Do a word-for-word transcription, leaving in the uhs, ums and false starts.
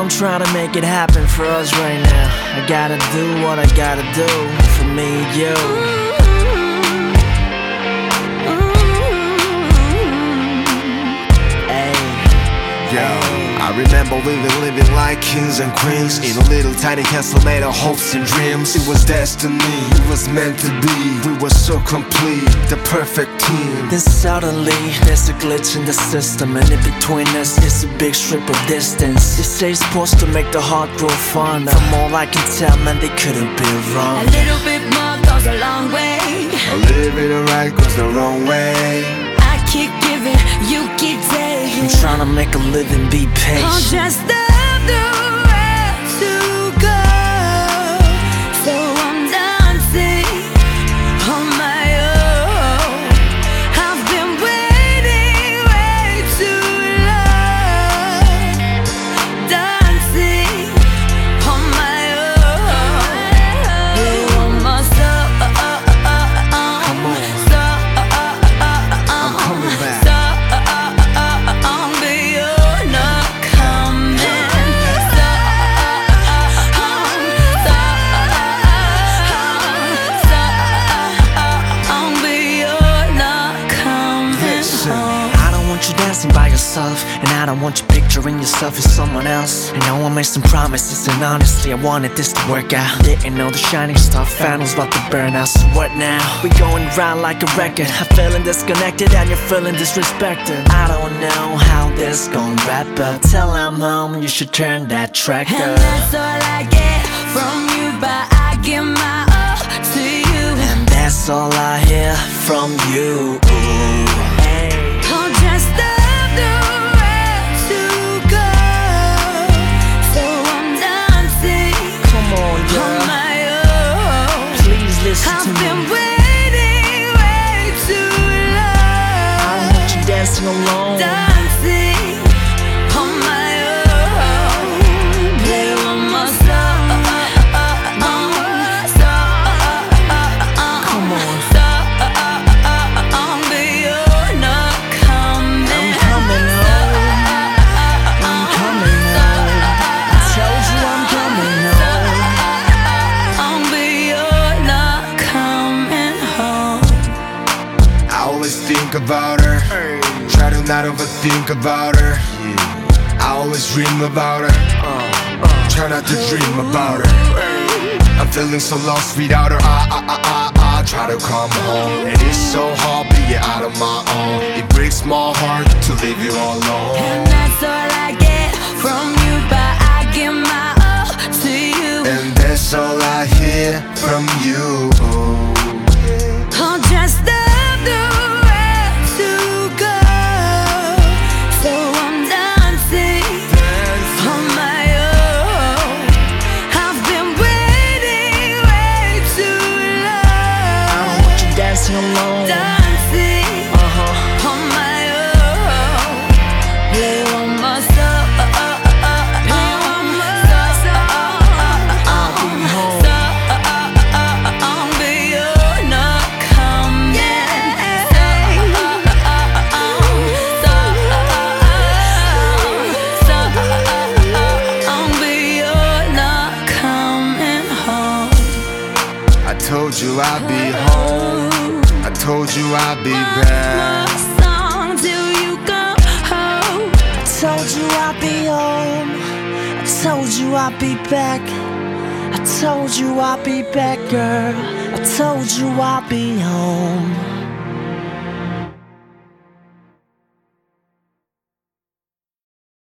I'm trying to make it happen for us right now. I gotta do what I gotta do for me and you. I remember we were living like kings and queens in a little tiny castle made of hopes and dreams. It was destiny, it was meant to be. We were so complete, the perfect team. Then suddenly, there's a glitch in the system, and in between us is a big strip of distance. They say it's supposed to make the heart grow fonder. From all I can tell, man, they couldn't be wrong. A little bit more goes a long way. A little bit of right goes the wrong way. I keep giving, you keep taking. I'm trying to make a living, be patient. I'll just love the way to go. So I'm dancing on my own. I've been waiting way too long. Dancing on my own. You want my soul. Come on. I'm coming back. By yourself, and I don't want you picturing yourself as someone else. I know I made some promises, and honestly I wanted this to work out. Didn't know the shining star fan was about to burn out. So what now? We going round like a record. I'm feeling disconnected and you're feeling disrespected. I don't know how this gon' wrap up. Till I'm home, you should turn that track up. And that's all I get from you, but I give my all to you. And that's all I hear from you. Ooh. I've been waiting way too long. I don't want you dancing alone. Dancing on my own. Play with my soul. Come on. But you're not coming. I'm coming home. I'm coming home. I told you I'm coming home. Think about her, try to not overthink about her. I always dream about her, try not to dream about her. I'm feeling so lost without her. I, I, I, I, I try to come home, and it's so hard being out of my own. It breaks my heart to leave you all alone. And that's all I get from you, but I give my all to you. And that's all I hear from you. I'll just love the alone. Dancing uh-huh. on my own. Play with my soul. Play with my soul. I'll be home. But you're not coming. But you're not coming home. I told you I'd be home. I told you I'd be back. My song till you come home. I told you I'd be home. I told you I'd be back. I told you I'd be back, girl. I told you I'd be home.